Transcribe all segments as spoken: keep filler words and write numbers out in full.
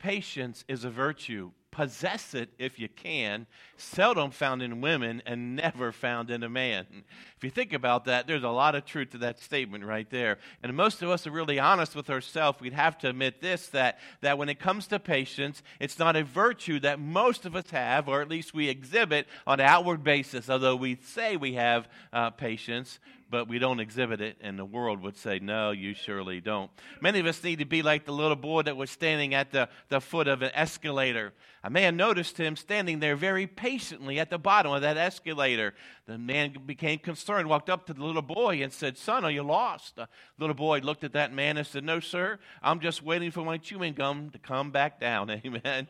Patience is a virtue. Possess it if you can. Seldom found in women and never found in a man. If you think about that, there's a lot of truth to that statement right there. And most of us are really honest with ourselves. We'd have to admit this, that, that when it comes to patience, it's not a virtue that most of us have, or at least we exhibit on an outward basis, although we say we have uh, patience, but we don't exhibit it, and the world would say, no, you surely don't. Many of us need to be like the little boy that was standing at the, the foot of an escalator. A man noticed him standing there very patiently at the bottom of that escalator. The man became concerned, walked up to the little boy and said, son, are you lost? The little boy looked at that man and said, no, sir, I'm just waiting for my chewing gum to come back down. Amen.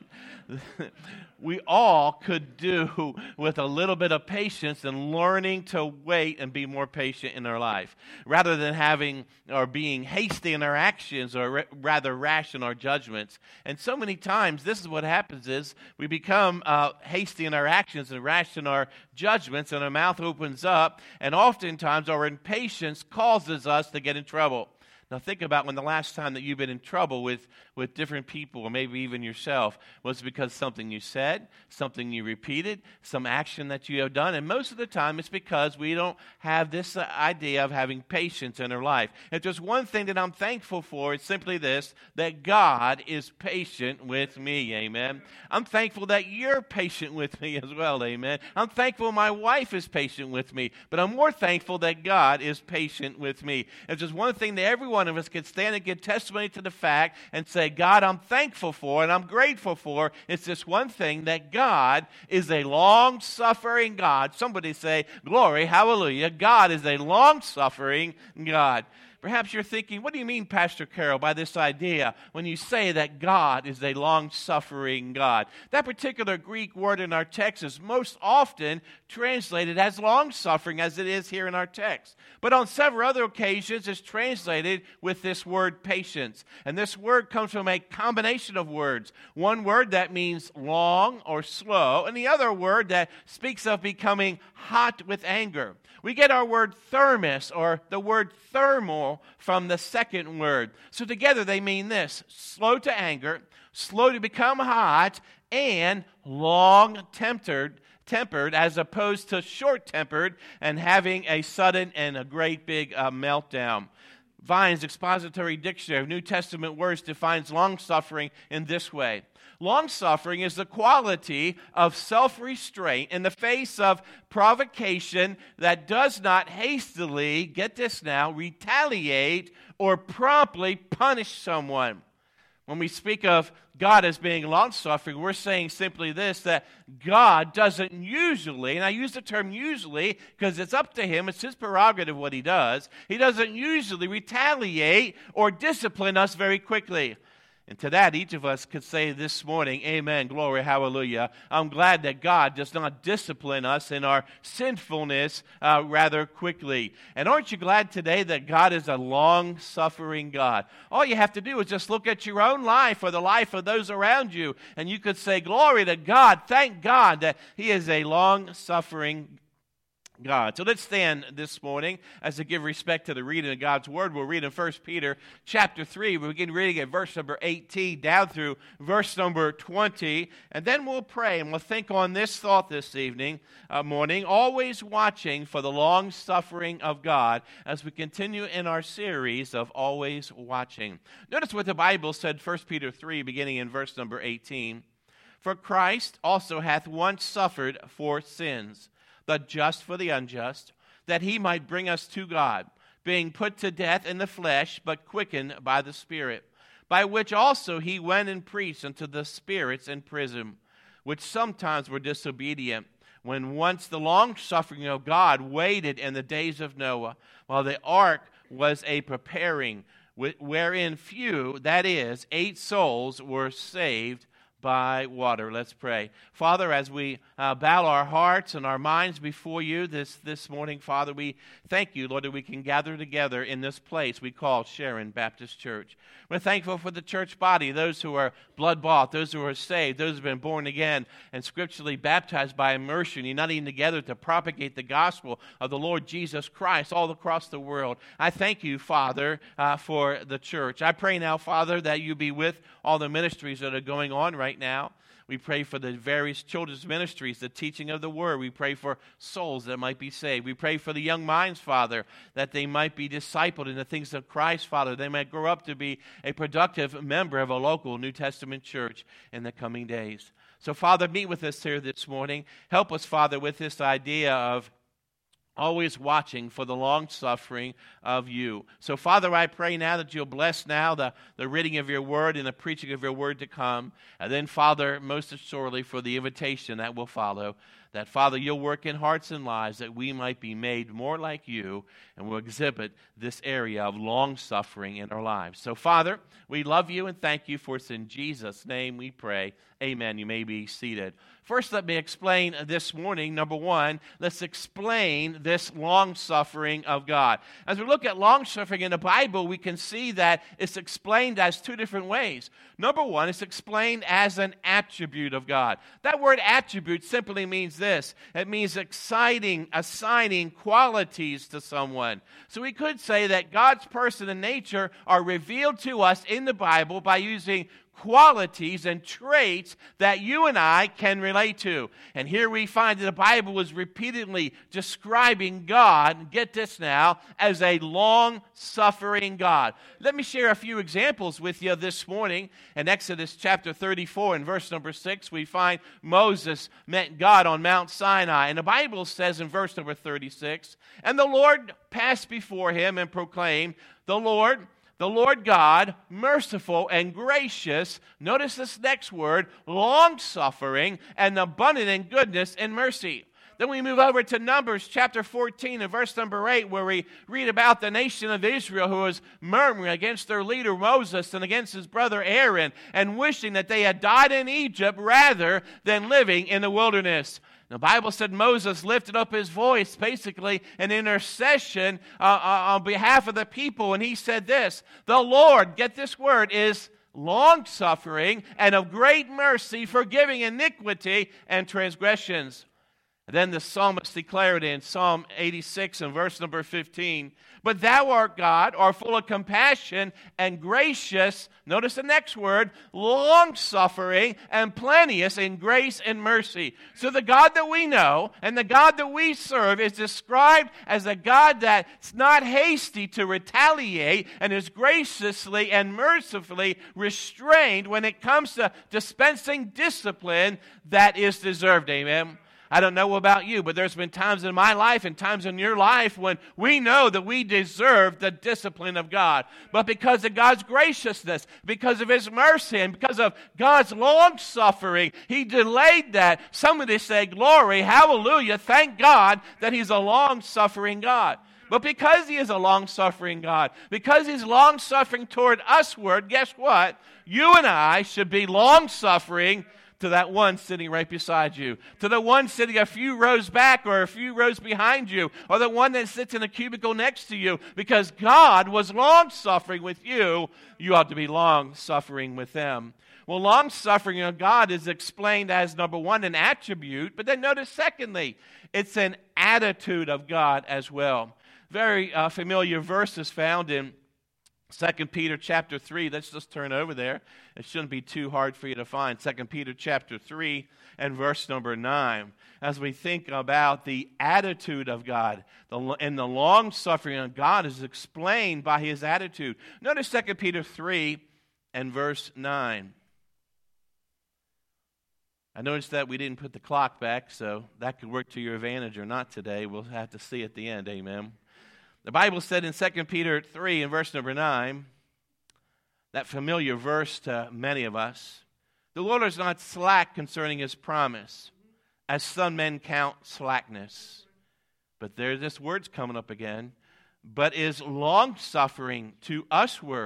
We all could do with a little bit of patience and learning to wait and be more patient in our life, rather than having or being hasty in our actions, or ra- rather rash in our judgments. And so many times, this is what happens is we become uh, hasty in our actions and rash in our judgments, and our mouth opens up, and oftentimes our impatience causes us to get in trouble. Now think about when the last time that you've been in trouble with, with different people, or maybe even yourself, was because something you said, something you repeated, some action that you have done. And most of the time it's because we don't have this idea of having patience in our life. If there's one thing that I'm thankful for, it's simply this, that God is patient with me, amen. I'm thankful that you're patient with me as well, amen. I'm thankful my wife is patient with me, but I'm more thankful that God is patient with me. If there's one thing that everyone One of us can stand and give testimony to the fact and say, God, I'm thankful for and I'm grateful for. It's this one thing, that God is a long-suffering God. Somebody say, glory, hallelujah. God is a long-suffering God. Perhaps you're thinking, what do you mean, Pastor Carroll, by this idea when you say that God is a long-suffering God? That particular Greek word in our text is most often translated as long-suffering, as it is here in our text. But on several other occasions, it's translated with this word patience. And this word comes from a combination of words. One word that means long or slow, and the other word that speaks of becoming hot with anger. We get our word thermos, or the word thermal, from the second word. So together they mean this: slow to anger, slow to become hot, and long-tempered, tempered, as opposed to short-tempered and having a sudden and a great big uh, meltdown. Vine's Expository Dictionary of New Testament Words defines long-suffering in this way. Long-suffering is the quality of self-restraint in the face of provocation that does not hastily, get this now, retaliate or promptly punish someone. When we speak of God as being long-suffering, we're saying simply this, that God doesn't usually, and I use the term usually because it's up to Him, it's His prerogative what He does, He doesn't usually retaliate or discipline us very quickly. And to that, each of us could say this morning, amen, glory, hallelujah. I'm glad that God does not discipline us in our sinfulness uh, rather quickly. And aren't you glad today that God is a long-suffering God? All you have to do is just look at your own life or the life of those around you, and you could say, glory to God, thank God that He is a long-suffering God. So let's stand this morning as to give respect to the reading of God's Word. We'll read in First Peter chapter three. We'll begin reading at verse number eighteen down through verse number twenty. And then we'll pray and we'll think on this thought this evening, uh, morning, always watching for the long suffering of God as we continue in our series of always watching. Notice what the Bible said, First Peter three, beginning in verse number eighteen. For Christ also hath once suffered for sins, the just for the unjust, that He might bring us to God, being put to death in the flesh, but quickened by the Spirit, by which also He went and preached unto the spirits in prison, which sometimes were disobedient, when once the long-suffering of God waited in the days of Noah, while the ark was a preparing, wherein few, that is, eight souls, were saved by water. Let's pray. Father, as we uh, bow our hearts and our minds before you this, this morning, Father, we thank you, Lord, that we can gather together in this place we call Sharon Baptist Church. We're thankful for the church body, those who are blood-bought, those who are saved, those who have been born again and scripturally baptized by immersion, uniting together to propagate the gospel of the Lord Jesus Christ all across the world. I thank you, Father, uh, for the church. I pray now, Father, that you be with all the ministries that are going on right now. We pray for the various children's ministries, the teaching of the word. We pray for souls that might be saved. We pray for the young minds, Father, that they might be discipled in the things of Christ, Father. They might grow up to be a productive member of a local New Testament church in the coming days. So, Father, meet with us here this morning. Help us, Father, with this idea of always watching for the long suffering of you. So, Father, I pray now that you'll bless now the, the reading of your word and the preaching of your word to come. And then, Father, most assuredly for the invitation that will follow, that, Father, you'll work in hearts and lives that we might be made more like you and will exhibit this area of long suffering in our lives. So, Father, we love you and thank you, for it's in Jesus' name we pray. Amen. You may be seated. First, let me explain this morning, number one, let's explain this long-suffering of God. As we look at long-suffering in the Bible, we can see that it's explained as two different ways. Number one, it's explained as an attribute of God. That word attribute simply means this. It means exciting, assigning qualities to someone. So we could say that God's person and nature are revealed to us in the Bible by using qualities and traits that you and I can relate to. And here we find that the Bible is repeatedly describing God, get this now, as a long-suffering God. Let me share a few examples with you this morning. In Exodus chapter thirty-four and verse number six, we find Moses met God on Mount Sinai. And the Bible says in verse number thirty-six, "And the Lord passed before him and proclaimed, the Lord, the Lord God, merciful and gracious," notice this next word, long-suffering and abundant in goodness and mercy. Then we move over to Numbers chapter fourteen and verse number eight, where we read about the nation of Israel who was murmuring against their leader Moses and against his brother Aaron and wishing that they had died in Egypt rather than living in the wilderness. The Bible said Moses lifted up his voice, basically an intercession uh, uh, on behalf of the people, and he said this, "The Lord," get this word, "is long-suffering and of great mercy, forgiving iniquity and transgressions." And then the psalmist declared in Psalm eighty-six and verse number fifteen, "But thou art God, art full of compassion and gracious," notice the next word, "long-suffering and plenteous in grace and mercy." So the God that we know and the God that we serve is described as a God that's not hasty to retaliate and is graciously and mercifully restrained when it comes to dispensing discipline that is deserved. Amen. I don't know about you, but there's been times in my life and times in your life when we know that we deserve the discipline of God. But because of God's graciousness, because of His mercy, and because of God's long-suffering, He delayed that. Somebody say, "Glory, hallelujah, thank God that He's a long-suffering God." But because He is a long-suffering God, because He's long-suffering toward usward, guess what? You and I should be long-suffering to that one sitting right beside you, to the one sitting a few rows back or a few rows behind you, or the one that sits in a cubicle next to you. Because God was long-suffering with you, you ought to be long-suffering with them. Well, long-suffering of God is explained as, number one, an attribute, but then notice, secondly, it's an attitude of God as well. Very uh, familiar verse is found in Second Peter chapter three. Let's just turn over there. It shouldn't be too hard for you to find. Second Peter chapter three and verse number nine. As we think about the attitude of God, the, and the long-suffering of God is explained by His attitude. Notice Second Peter three and verse nine. I noticed that we didn't put the clock back, so that could work to your advantage or not today. We'll have to see at the end. Amen. The Bible said in Second Peter three and verse number nine, that familiar verse to many of us, "The Lord is not slack concerning His promise, as some men count slackness." But there's this word's coming up again. "But is long-suffering to usward,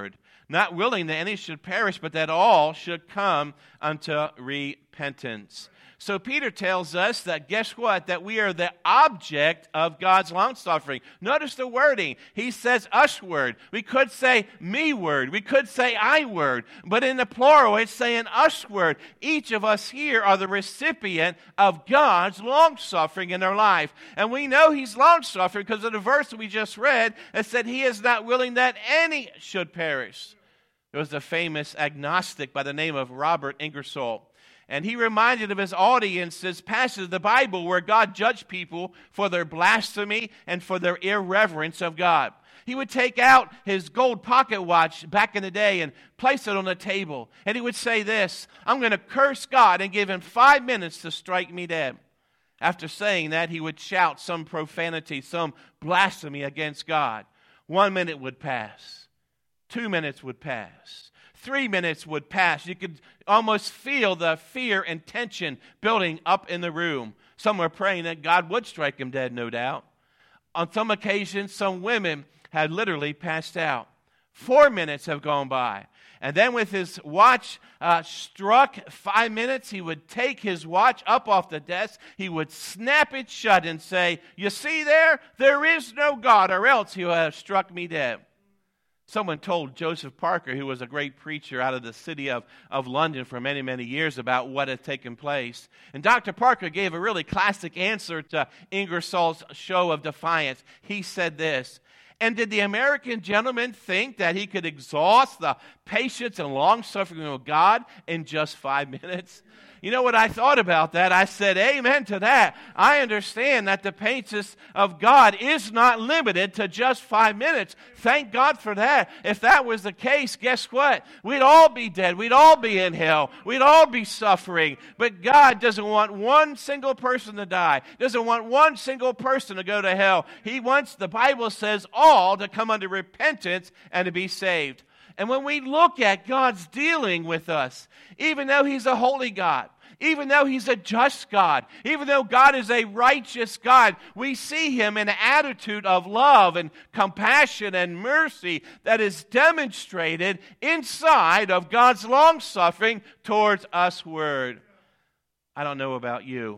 not willing that any should perish, but that all should come unto repentance. So Peter tells us that, guess what? That we are the object of God's long-suffering. Notice the wording. He says us-word. We could say me-word. We could say I-word. But in the plural, it's saying us-word. Each of us here are the recipient of God's long-suffering in our life. And we know He's long-suffering because of the verse we just read that said He is not willing that any should perish. There was a famous agnostic by the name of Robert Ingersoll. And he reminded of his audiences passages of the Bible where God judged people for their blasphemy and for their irreverence of God. He would take out his gold pocket watch back in the day and place it on the table. And he would say this, I'm going to curse God and give Him five minutes to strike me dead. After saying that, he would shout some profanity, some blasphemy against God. One minute would pass. Two minutes would pass. Three minutes would pass. You could almost feel the fear and tension building up in the room. Some were praying that God would strike him dead, no doubt. On some occasions, some women had literally passed out. Four minutes have gone by. And then with his watch uh, struck five minutes, he would take his watch up off the desk. He would snap it shut and say, you see there? There is no God, or else He would have struck me dead. Someone told Joseph Parker, who was a great preacher out of the city of, of London for many, many years, about what had taken place. And Doctor Parker gave a really classic answer to Ingersoll's show of defiance. He said this, and did the American gentleman think that he could exhaust the patience and long-suffering of God in just five minutes? You know what I thought about that? I said, amen to that. I understand that the patience of God is not limited to just five minutes. Thank God for that. If that was the case, guess what? We'd all be dead. We'd all be in hell. We'd all be suffering. But God doesn't want one single person to die. Doesn't want one single person to go to hell. He wants, the Bible says, all to come under repentance and to be saved. And when we look at God's dealing with us, even though He's a holy God, even though He's a just God, even though God is a righteous God, we see Him in an attitude of love and compassion and mercy that is demonstrated inside of God's long-suffering towards us-word. I don't know about you,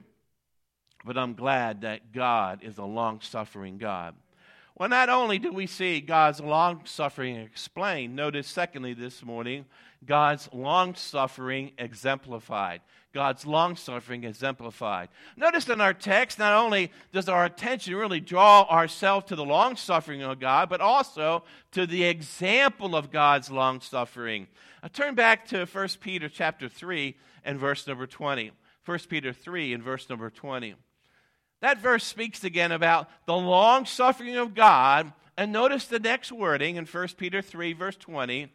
but I'm glad that God is a long-suffering God. Well, not only do we see God's long-suffering explained, notice secondly this morning, God's long-suffering exemplified. God's long-suffering exemplified. Notice in our text, not only does our attention really draw ourselves to the long-suffering of God, but also to the example of God's long-suffering. I turn back to First Peter chapter three and verse number twenty. First Peter three and verse number twenty. That verse speaks again about the long-suffering of God. And notice the next wording in First Peter three, verse twenty,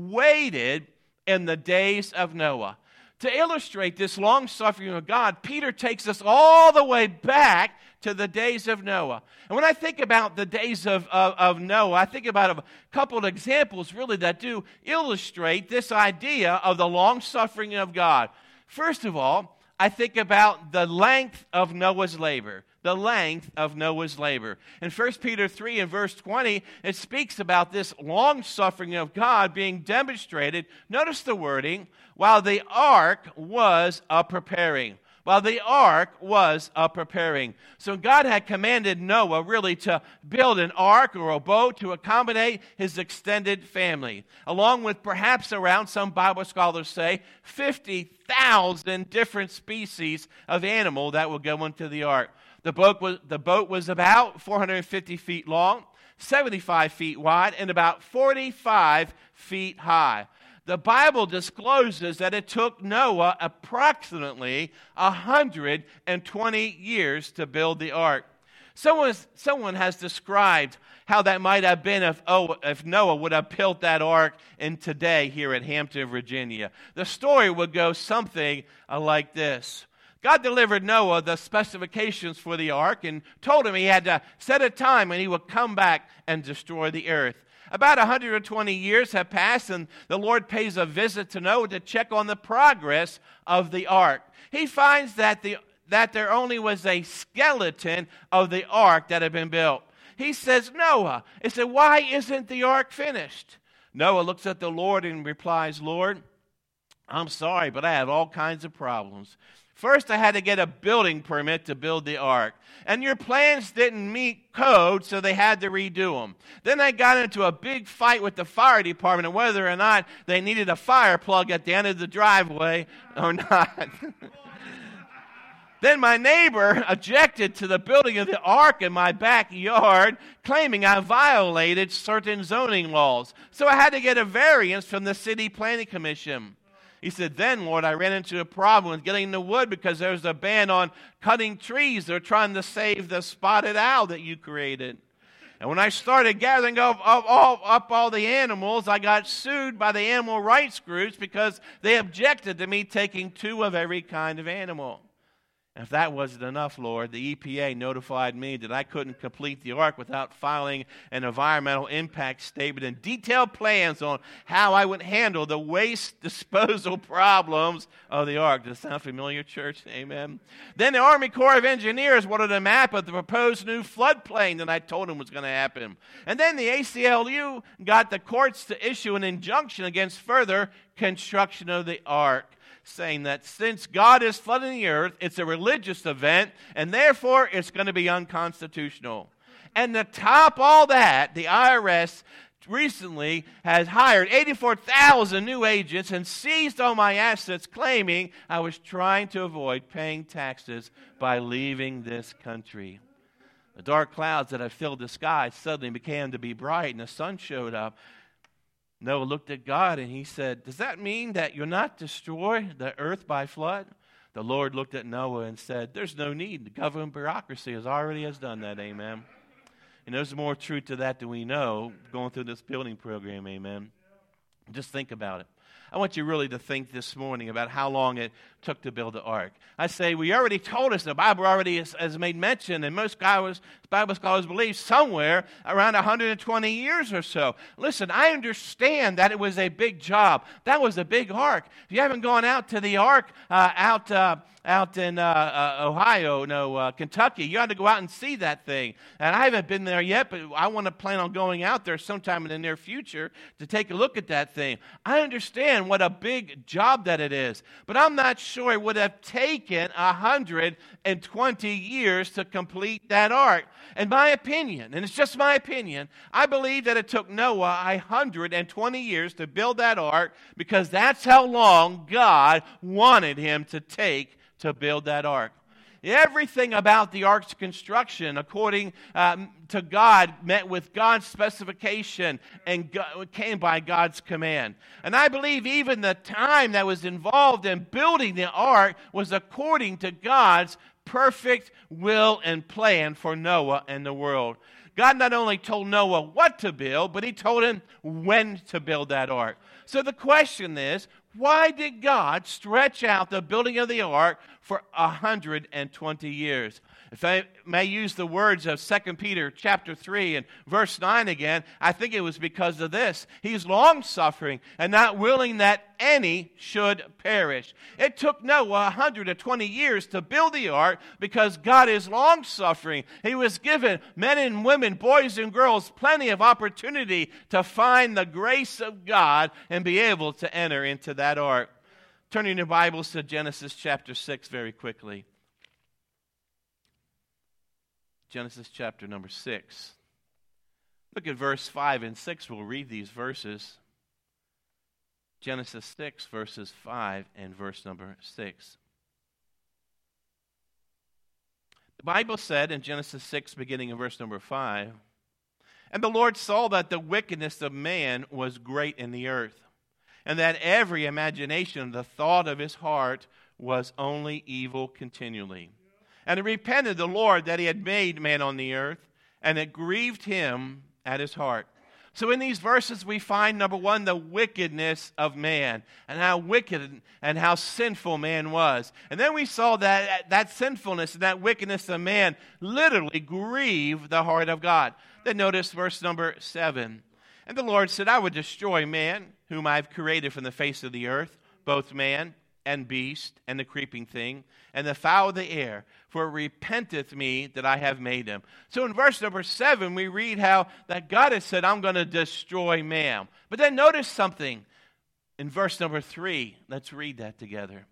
waited in the days of Noah. To illustrate this long-suffering of God, Peter takes us all the way back to the days of Noah. And when I think about the days of, of, of Noah, I think about a couple of examples really that do illustrate this idea of the long-suffering of God. First of all, I think about the length of Noah's labor. The length of Noah's labor. In First Peter three and verse twenty, it speaks about this long-suffering of God being demonstrated. Notice the wording, while the ark was a-preparing. While the ark was a-preparing. So God had commanded Noah really to build an ark or a boat to accommodate his extended family, along with perhaps around, some Bible scholars say, fifty thousand different species of animal that will go into the ark. The boat was, the boat was about four hundred fifty feet long, seventy-five feet wide, and about forty-five feet high. The Bible discloses that it took Noah approximately one hundred twenty years to build the ark. Someone, someone has described how that might have been if, oh, if Noah would have built that ark in today here at Hampton, Virginia. The story would go something like this. God delivered Noah the specifications for the ark and told him he had to set a time when he would come back and destroy the earth. About one hundred twenty years have passed, and the Lord pays a visit to Noah to check on the progress of the ark. He finds that the that there only was a skeleton of the ark that had been built. He says, Noah, he said, why isn't the ark finished? Noah looks at the Lord and replies, Lord, I'm sorry, but I have all kinds of problems. First, I had to get a building permit to build the ark. And your plans didn't meet code, so they had to redo them. Then I got into a big fight with the fire department on whether or not they needed a fire plug at the end of the driveway or not. Then my neighbor objected to the building of the ark in my backyard, claiming I violated certain zoning laws. So I had to get a variance from the city planning commission. He said, then, Lord, I ran into a problem with getting the wood because there's a ban on cutting trees. They're trying to save the spotted owl that you created. And when I started gathering up, up, up, up all the animals, I got sued by the animal rights groups because they objected to me taking two of every kind of animal. And if that wasn't enough, Lord, the E P A notified me that I couldn't complete the ark without filing an environmental impact statement and detailed plans on how I would handle the waste disposal problems of the ark. Does that sound familiar, church? Amen. Then the Army Corps of Engineers wanted a map of the proposed new floodplain that I told them was going to happen. And then the A C L U got the courts to issue an injunction against further construction of the ark, saying that since God is flooding the earth, it's a religious event, and therefore it's going to be unconstitutional. And to top all that, the I R S recently has hired eighty-four thousand new agents and seized all my assets, claiming I was trying to avoid paying taxes by leaving this country. The dark clouds that had filled the sky suddenly began to be bright, and the sun showed up. Noah looked at God and he said, does that mean that you'll not destroy the earth by flood? The Lord looked at Noah and said, there's no need. The government bureaucracy has already has done that, amen. And there's more truth to that than we know going through this building program, amen. Just think about it. I want you really to think this morning about how long it took to build the ark. I say, we already told us, the Bible already has, has made mention, and most scholars, Bible scholars believe somewhere around one hundred twenty years or so. Listen, I understand that it was a big job. That was a big ark. If you haven't gone out to the ark uh, out uh, out in uh, uh, Ohio, no, uh, Kentucky, you ought to go out and see that thing. And I haven't been there yet, but I want to plan on going out there sometime in the near future to take a look at that thing. I understand what a big job that it is, but I'm not sure it would have taken one hundred twenty years to complete that ark. In my opinion, and it's just my opinion, I believe that it took Noah one hundred twenty years to build that ark because that's how long God wanted him to take to build that ark. Everything about the ark's construction, according um, to God, met with God's specification and God, came by God's command. And I believe even the time that was involved in building the ark was according to God's perfect will and plan for Noah and the world. God not only told Noah what to build, but he told him when to build that ark. So the question is, why did God stretch out the building of the ark for one hundred twenty years? If I may use the words of Second Peter chapter three and verse nine again, I think it was because of this. He's long-suffering and not willing that any should perish. It took Noah one hundred twenty years to build the ark because God is long-suffering. He was given men and women, boys and girls, plenty of opportunity to find the grace of God and be able to enter into that ark. Turning your Bibles to Genesis chapter six very quickly. Genesis chapter number six. Look at verse five and six. We'll read these verses. Genesis six, verses five and verse number six. The Bible said in Genesis six, beginning in verse number five, and the Lord saw that the wickedness of man was great in the earth, and that every imagination, the thought of his heart, was only evil continually. And it repented the Lord that he had made man on the earth, and it grieved him at his heart. So in these verses we find, number one, the wickedness of man, and how wicked and how sinful man was. And then we saw that that sinfulness and that wickedness of man literally grieved the heart of God. Then notice verse number seven. And the Lord said, I would destroy man, whom I have created from the face of the earth, both man and beast, and the creeping thing, and the fowl of the air, for it repenteth me that I have made him. So in verse number seven, we read how that God has said, I'm going to destroy man. But then notice something in verse number three. Let's read that together.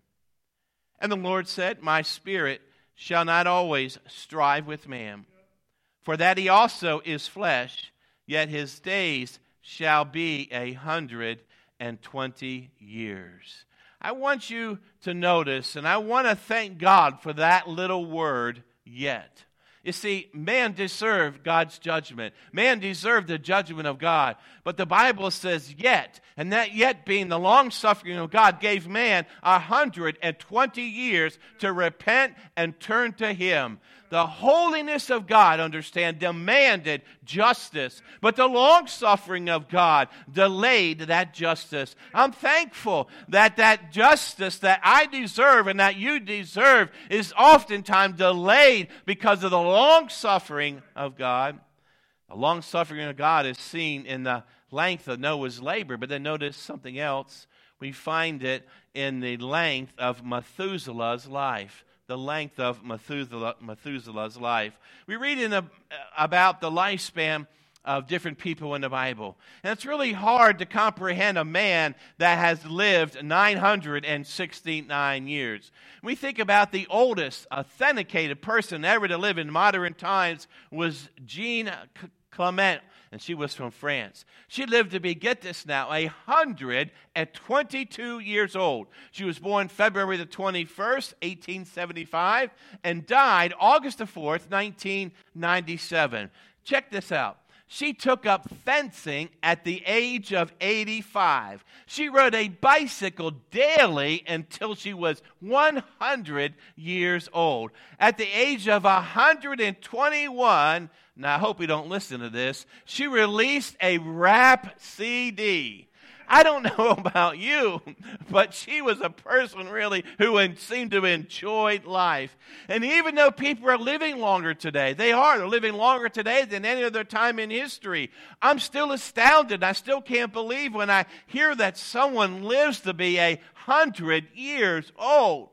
And the Lord said, my spirit shall not always strive with man, for that he also is flesh, yet his days shall be a hundred and twenty years. I want you to notice, and I want to thank God for that little word, yet. You see, man deserved God's judgment. Man deserved the judgment of God. But the Bible says yet, and that yet being the long-suffering of God gave man one hundred twenty years to repent and turn to him. The holiness of God, understand, demanded justice, but the long-suffering of God delayed that justice. I'm thankful that that justice that I deserve and that you deserve is oftentimes delayed because of the long-suffering of God. The long-suffering of God is seen in the length of Noah's labor, but then notice something else. We find it in the length of Methuselah's life. The length of Methuselah, Methuselah's life. We read in a, about the lifespan of different people in the Bible. And it's really hard to comprehend a man that has lived nine hundred sixty-nine years. We think about the oldest authenticated person ever to live in modern times was Jean Clement, and she was from France. She lived to be, get this now, one hundred twenty-two years old. She was born February the twenty-first, eighteen seventy-five, and died August the fourth, nineteen ninety-seven. Check this out. She took up fencing at the age of eighty-five. She rode a bicycle daily until she was one hundred years old. At the age of one hundred twenty-one, now I hope you don't listen to this, she released a rap C D. I don't know about you, but she was a person really who seemed to enjoy life. And even though people are living longer today, they are, they're living longer today than any other time in history, I'm still astounded. I still can't believe when I hear that someone lives to be a hundred years old.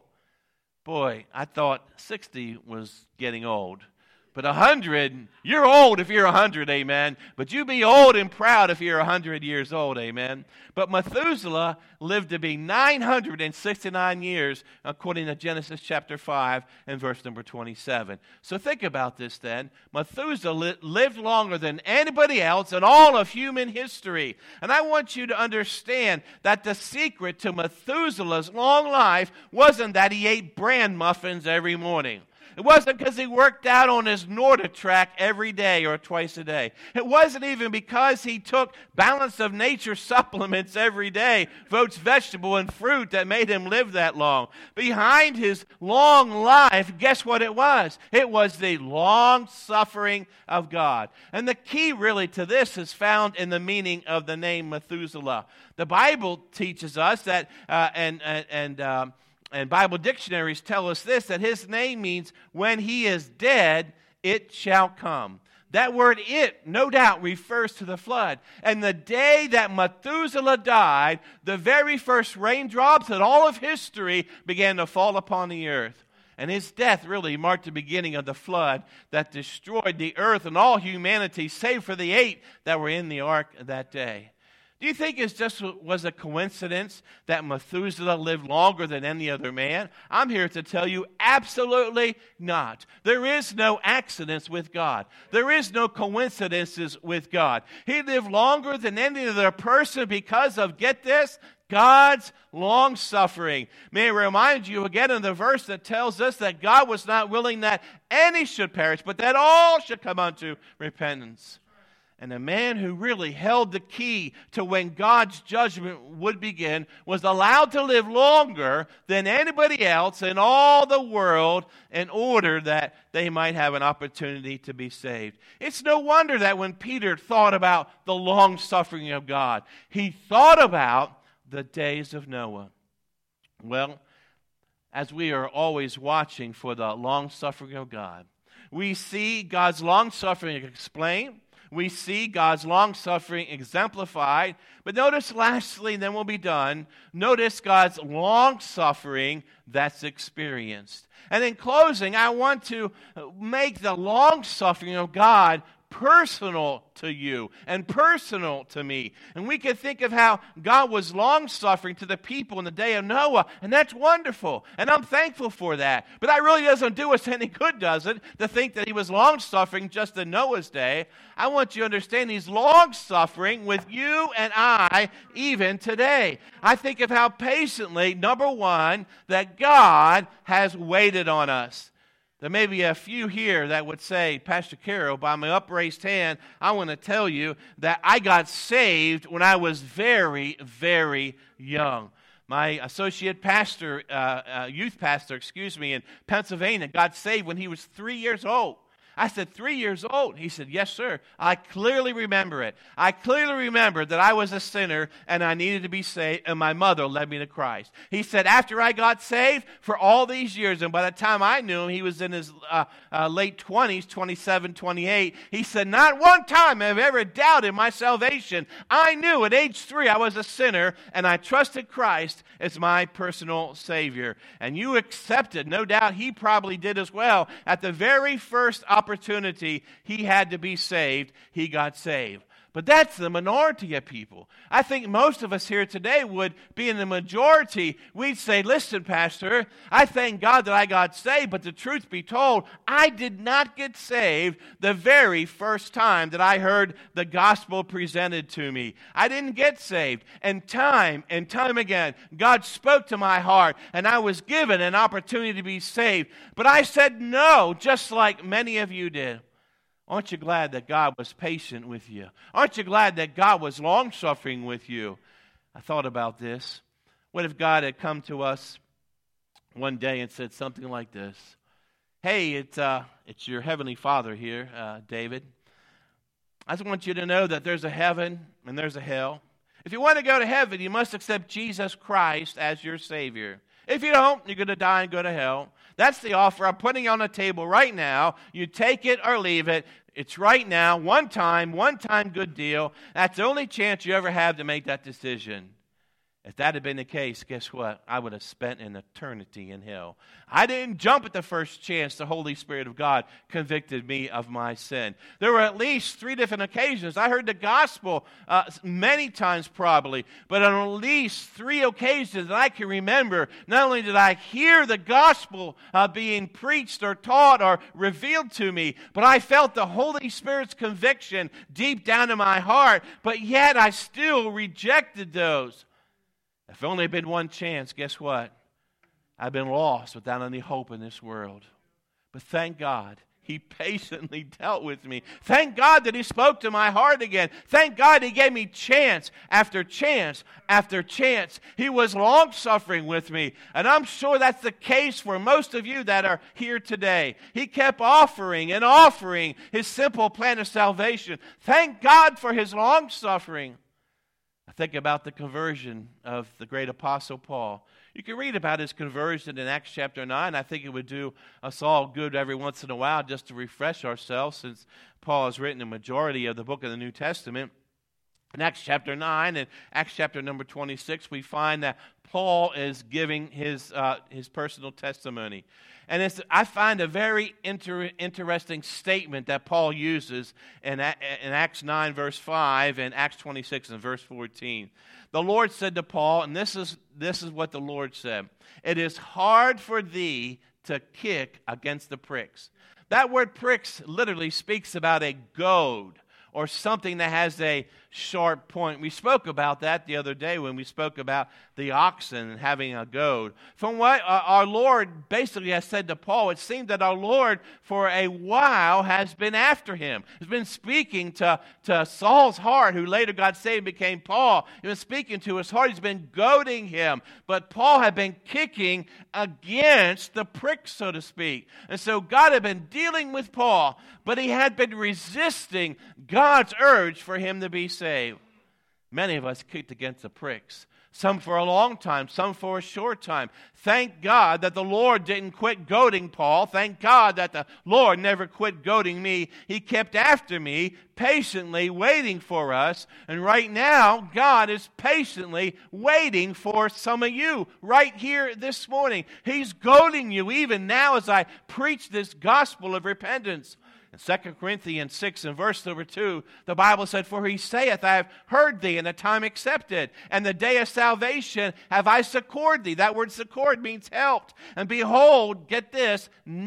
Boy, I thought sixty was getting old. But a hundred, you're old if you're a hundred, amen. But you be old and proud if you're a hundred years old, amen. But Methuselah lived to be nine hundred sixty-nine years, according to Genesis chapter five and verse number twenty-seven. So think about this then. Methuselah lived longer than anybody else in all of human history. And I want you to understand that the secret to Methuselah's long life wasn't that he ate bran muffins every morning. It wasn't because he worked out on his NordicTrack every day or twice a day. It wasn't even because he took Balance of Nature supplements every day, votes vegetable and fruit, that made him live that long. Behind his long life, guess what it was? It was the long suffering of God. And the key really to this is found in the meaning of the name Methuselah. The Bible teaches us that, uh, and, and, and um, And Bible dictionaries tell us this, that his name means when he is dead, it shall come. That word it, no doubt, refers to the flood. And the day that Methuselah died, the very first raindrops in all of history began to fall upon the earth. And his death really marked the beginning of the flood that destroyed the earth and all humanity, save for the eight that were in the ark that day. Do you think it just was a coincidence that Methuselah lived longer than any other man? I'm here to tell you, absolutely not. There is no accidents with God. There is no coincidences with God. He lived longer than any other person because of, get this, God's long-suffering. May I remind you again of the verse that tells us that God was not willing that any should perish, but that all should come unto repentance. And the man who really held the key to when God's judgment would begin was allowed to live longer than anybody else in all the world in order that they might have an opportunity to be saved. It's no wonder that when Peter thought about the long suffering of God, he thought about the days of Noah. Well, as we are always watching for the long suffering of God, we see God's long suffering explained. we see God's long-suffering exemplified. But notice lastly, and then we'll be done, notice God's long-suffering that's experienced. And in closing, I want to make the long-suffering of God personal to you and personal to me. And we can think of how God was long-suffering to the people in the day of Noah, and that's wonderful, and I'm thankful for that. But that really doesn't do us any good, does it, to think that he was long-suffering just in Noah's day. I want you to understand he's long-suffering with you and I even today. I think of how patiently, number one, that God has waited on us. There may be a few here that would say, Pastor Carroll, by my upraised hand, I want to tell you that I got saved when I was very, very young. My associate pastor, uh, uh, youth pastor, excuse me, in Pennsylvania got saved when he was three years old. I said, three years old? He said, yes, sir. I clearly remember it. I clearly remember that I was a sinner and I needed to be saved, and my mother led me to Christ. He said, after I got saved, for all these years, and by the time I knew him, he was in his uh, uh, late twenties, twenty-seven, twenty-eight. He said, not one time have I ever doubted my salvation. I knew at age three I was a sinner, and I trusted Christ as my personal Savior. And you accepted, no doubt he probably did as well, at the very first opportunity. opportunity he had to be saved, he got saved. But that's the minority of people. I think most of us here today would be in the majority. We'd say, listen, Pastor, I thank God that I got saved, but the truth be told, I did not get saved the very first time that I heard the gospel presented to me. I didn't get saved. And time and time again, God spoke to my heart, and I was given an opportunity to be saved. But I said no, just like many of you did. Aren't you glad that God was patient with you? Aren't you glad that God was long-suffering with you? I thought about this. What if God had come to us one day and said something like this? Hey, it's, uh, it's your Heavenly Father here, uh, David. I just want you to know that there's a heaven and there's a hell. If you want to go to heaven, you must accept Jesus Christ as your Savior. If you don't, you're going to die and go to hell. That's the offer I'm putting on the table right now. You take it or leave it. It's right now, one time, one time good deal. That's the only chance you ever have to make that decision. If that had been the case, guess what? I would have spent an eternity in hell. I didn't jump at the first chance the Holy Spirit of God convicted me of my sin. There were at least three different occasions. I heard the gospel uh, many times probably, but on at least three occasions that I can remember, not only did I hear the gospel uh, being preached or taught or revealed to me, but I felt the Holy Spirit's conviction deep down in my heart, but yet I still rejected those. If only been one chance, guess what? I've been lost without any hope in this world. But thank God, He patiently dealt with me. Thank God that He spoke to my heart again. Thank God He gave me chance after chance after chance. He was long-suffering with me. And I'm sure that's the case for most of you that are here today. He kept offering and offering His simple plan of salvation. Thank God for His long-suffering. I think about the conversion of the great apostle Paul. You can read about his conversion in Acts chapter nine. I think it would do us all good every once in a while just to refresh ourselves, since Paul has written a majority of the book of the New Testament. In Acts chapter nine and Acts chapter number twenty-six, we find that Paul is giving his uh, his personal testimony. And it's, I find a very inter- interesting statement that Paul uses in, in Acts nine, verse five, and Acts twenty-six and verse fourteen. The Lord said to Paul, and this is, this is what the Lord said, "It is hard for thee to kick against the pricks." That word pricks literally speaks about a goad, or something that has a sharp point. We spoke about that the other day when we spoke about the oxen having a goad. From what our Lord basically has said to Paul, it seems that our Lord for a while has been after him. He's been speaking to, to Saul's heart, who later got saved and became Paul. He's been speaking to his heart. He's been goading him. But Paul had been kicking against the prick, so to speak. And so God had been dealing with Paul, but he had been resisting God's urge for him to be saved. Many of us kicked against the pricks. some for a long time, some for a short time. Thank God that the Lord didn't quit goading Paul. Thank God that the Lord never quit goading me. He kept after me, patiently waiting for us. And right now, God is patiently waiting for some of you right here this morning. He's goading you even now as I preach this gospel of repentance. In Second Corinthians six and verse number two, the Bible said, "For he saith, I have heard thee in a time accepted, and the day of salvation have I succored thee." That word succored means helped. And behold, get this,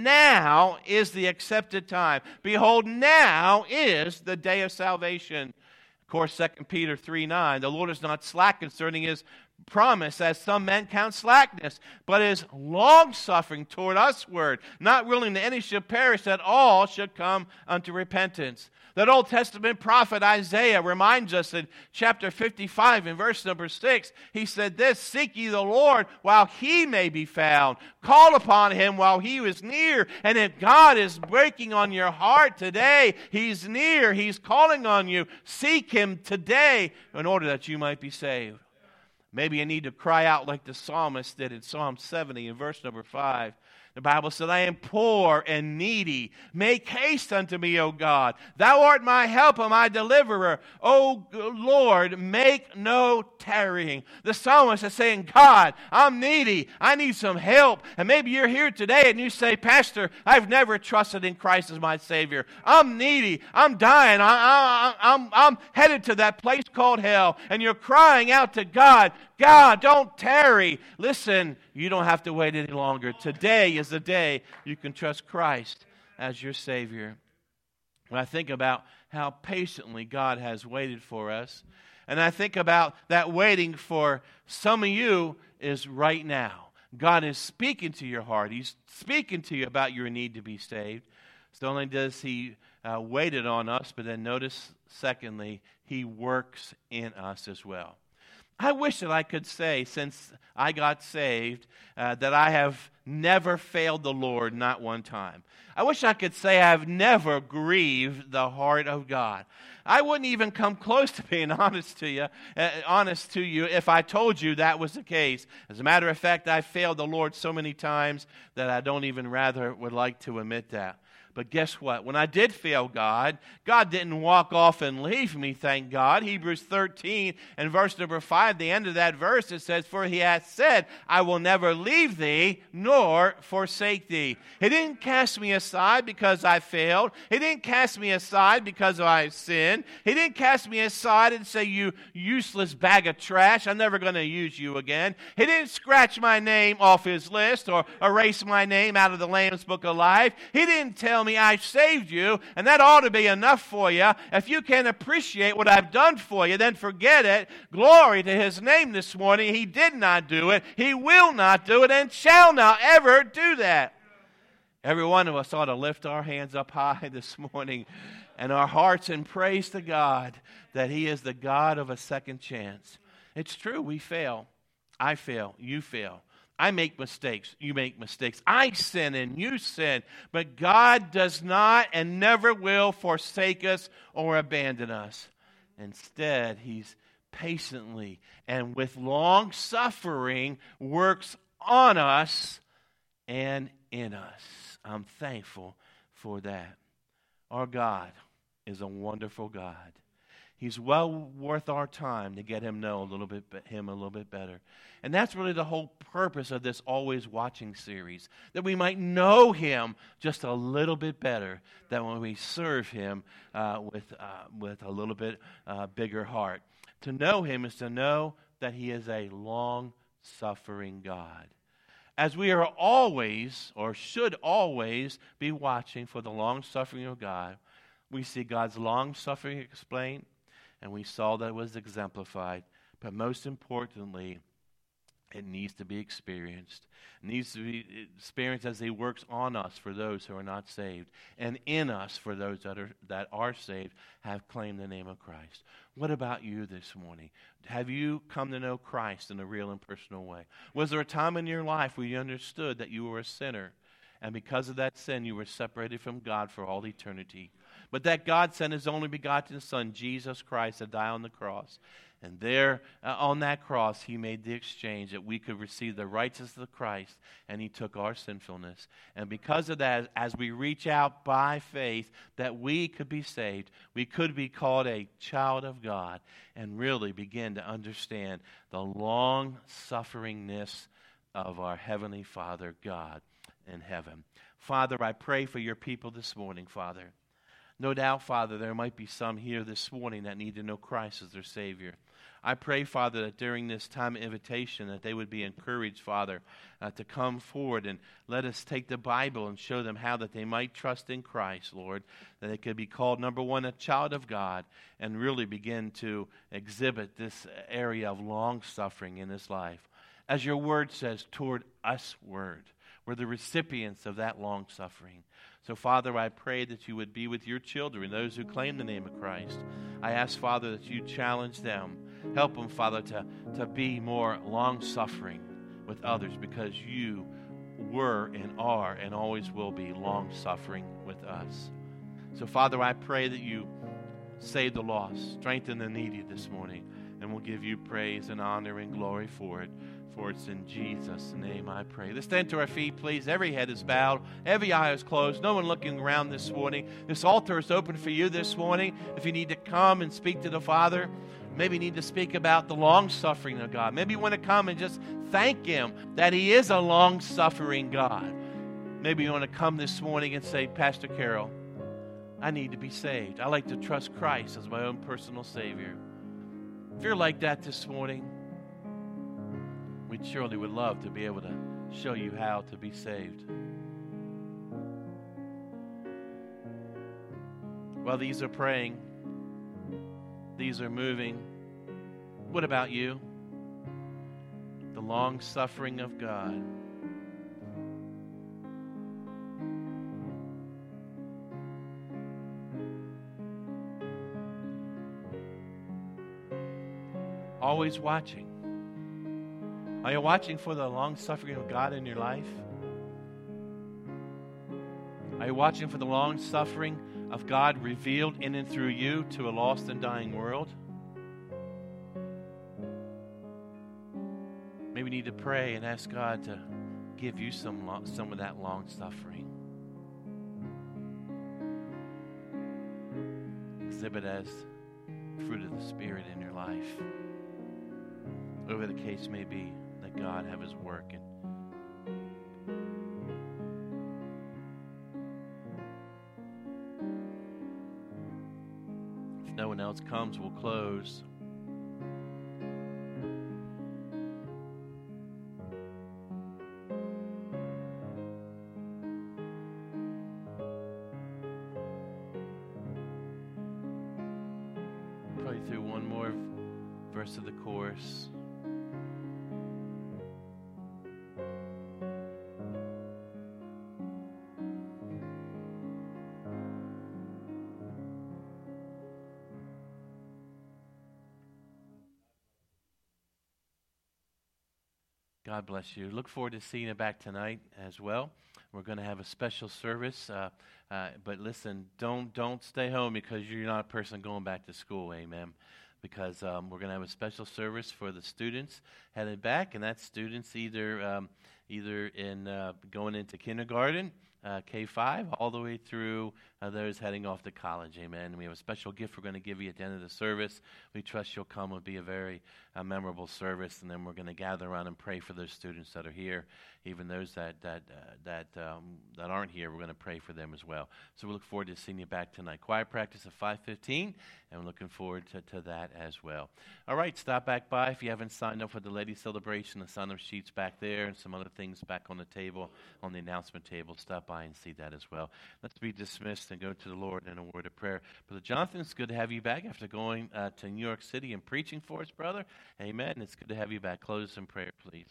now is the accepted time. Behold, now is the day of salvation. Of course, Second Peter three nine, the Lord is not slack concerning his promise, as some men count slackness, but is long-suffering toward usward, not willing that any should perish, that all should come unto repentance. That Old Testament prophet Isaiah reminds us in chapter fifty-five in verse number six, he said this, "Seek ye the Lord while he may be found. Call upon him while he is near." And if God is breaking on your heart today, he's near, he's calling on you. Seek him today in order that you might be saved. Maybe you need to cry out like the psalmist did in Psalm seventy in verse number five. The Bible said, "I am poor and needy. Make haste unto me, O God. Thou art my help and my deliverer. O Lord, make no tarrying." The psalmist is saying, God, I'm needy. I need some help. And maybe you're here today and you say, "Pastor, I've never trusted in Christ as my Savior. I'm needy. I'm dying. I, I, I'm, I'm headed to that place called hell." And you're crying out to God, "God, don't tarry." Listen, you don't have to wait any longer. Today is the day you can trust Christ as your Savior. When I think about how patiently God has waited for us, and I think about that waiting for some of you is right now. God is speaking to your heart. He's speaking to you about your need to be saved. So not only does He uh, waited on us, but then notice, secondly, He works in us as well. I wish that I could say, since I got saved, uh, that I have never failed the Lord, not one time. I wish I could say I have never grieved the heart of God. I wouldn't even come close to being honest to you, uh, honest to you if I told you that was the case. As a matter of fact, I failed the Lord so many times that I don't even rather would like to admit that. But guess what? When I did fail God, God didn't walk off and leave me, thank God. Hebrews thirteen and verse number five, the end of that verse, it says, "For he hath said, I will never leave thee nor forsake thee." He didn't cast me aside because I failed. He didn't cast me aside because I sinned. He didn't cast me aside and say, "You useless bag of trash, I'm never going to use you again." He didn't scratch my name off his list or erase my name out of the Lamb's Book of Life. He didn't tell me I saved you, and that ought to be enough for you. If you can't appreciate what I've done for you, then forget it. Glory to his name this morning. He did not do it. He will not do it and shall not ever do that. Every one of us ought to lift our hands up high this morning and our hearts in praise to God that he is the God of a second chance. It's true, we fail. I fail. You fail. I make mistakes. You make mistakes. I sin and you sin. But God does not and never will forsake us or abandon us. Instead, he's patiently and with long suffering works on us and in us. I'm thankful for that. Our God is a wonderful God. He's well worth our time to get him know a little bit him a little bit better. And that's really the whole purpose of this Always Watching series, that we might know him just a little bit better, that when we serve him uh, with, uh, with a little bit uh, bigger heart. To know him is to know that he is a long-suffering God. As we are always, or should always, be watching for the long-suffering of God, we see God's long-suffering explained, and we saw that it was exemplified. But most importantly, it needs to be experienced. It needs to be experienced as he works on us for those who are not saved, and in us for those that are that are saved, have claimed the name of Christ. What about you this morning? Have you come to know Christ in a real and personal way? Was there a time in your life where you understood that you were a sinner, and because of that sin you were separated from God for all eternity? But that God sent his only begotten Son, Jesus Christ, to die on the cross. And there uh, on that cross, he made the exchange that we could receive the righteousness of Christ, and he took our sinfulness. And because of that, as we reach out by faith, that we could be saved, we could be called a child of God, and really begin to understand the long-sufferingness of our Heavenly Father, God in heaven. Father, I pray for your people this morning, Father. No doubt, Father, there might be some here this morning that need to know Christ as their Savior. I pray, Father, that during this time of invitation that they would be encouraged, Father, uh, to come forward and let us take the Bible and show them how that they might trust in Christ, Lord, that they could be called, number one, a child of God, and really begin to exhibit this area of long-suffering in this life. As your word says, toward us word. We're the recipients of that long-suffering. So, Father, I pray that you would be with your children, those who claim the name of Christ. I ask, Father, that you challenge them. Help them, Father, to, to be more long-suffering with others, because you were and are and always will be long-suffering with us. So, Father, I pray that you save the lost, strengthen the needy this morning, and we'll give you praise and honor and glory for it. For it's in Jesus' name I pray. Let's stand to our feet, please. Every head is bowed. Every eye is closed. No one looking around this morning. This altar is open for you this morning. If you need to come and speak to the Father, maybe you need to speak about the long-suffering of God. Maybe you want to come and just thank Him that He is a long-suffering God. Maybe you want to come this morning and say, Pastor Carroll, I need to be saved. I like to trust Christ as my own personal Savior. If you're like that this morning, we surely would love to be able to show you how to be saved. While these are praying, these are moving, what about you? The long suffering of God. Always watching. Are you watching for the long-suffering of God in your life? Are you watching for the long-suffering of God revealed in and through you to a lost and dying world? Maybe you need to pray and ask God to give you some, long, some of that long-suffering. Exhibit as fruit of the Spirit in your life. Whatever the case may be, let God have His work. And if no one else comes, we'll close. Pray through one more verse of the chorus. God bless you. Look forward to seeing you back tonight as well. We're going to have a special service, uh, uh, but listen, don't don't stay home because you're not a person going back to school. Amen. Because um, we're going to have a special service for the students headed back, and that's students either um, either in uh, going into kindergarten, uh, K five, all the way through uh, those heading off to college. Amen. And we have a special gift we're going to give you at the end of the service. We trust you'll come. It'll be a very uh, memorable service, and then we're going to gather around and pray for those students that are here, even those that that uh, that um, that aren't here. We're going to pray for them as well. So we look forward to seeing you back tonight. Choir practice at five fifteen, and we're looking forward to, to that as well. All right, stop back by if you haven't signed up for the ladies' celebration. The sign-up sheets back there, and some other things back on the table, on the announcement table. Stop by and see that as well. Let's be dismissed and go to the Lord in a word of prayer. Brother Jonathan, it's good to have you back after going uh, to New York City and preaching for us, brother. Amen. It's good to have you back. Close us in prayer, please.